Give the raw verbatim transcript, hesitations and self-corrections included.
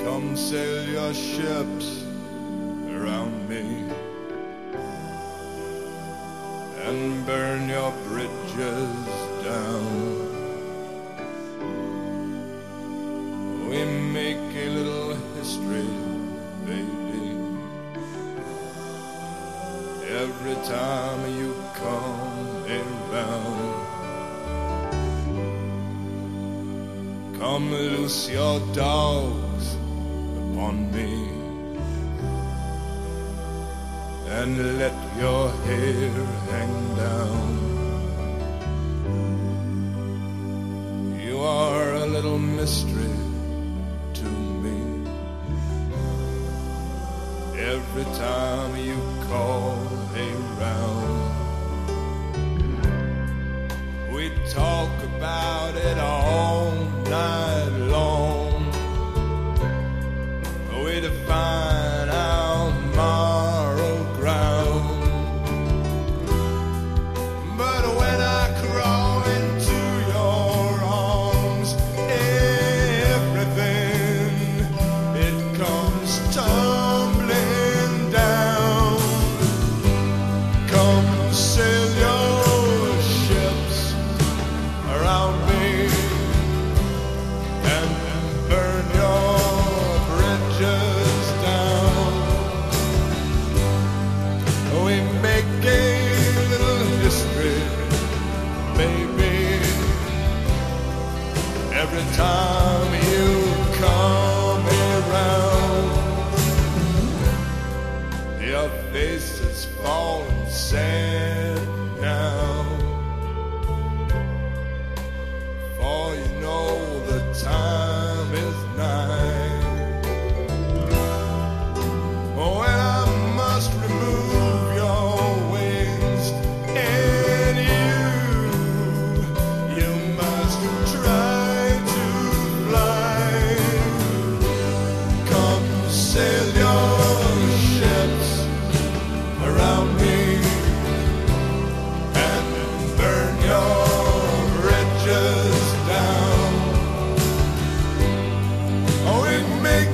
Come sail your ships around me and burn your bridges down. We make a little history, baby, every time you come around. Come loose your dogs upon me and let your hair hang down. You are a little mystery to me every time you call around. We talk about it all night long. We define our moral ground. But when I crawl into your arms, everything, it comes tumbling down. Come sail your ships around me and burn your bridges down. We make a little history, baby, every time you come around. Your face is falling sad now, for you know the time is nigh when I must remove your wings, and you, you must try to fly. Come sail your ships around me and burn your bridges down. Oh, it makes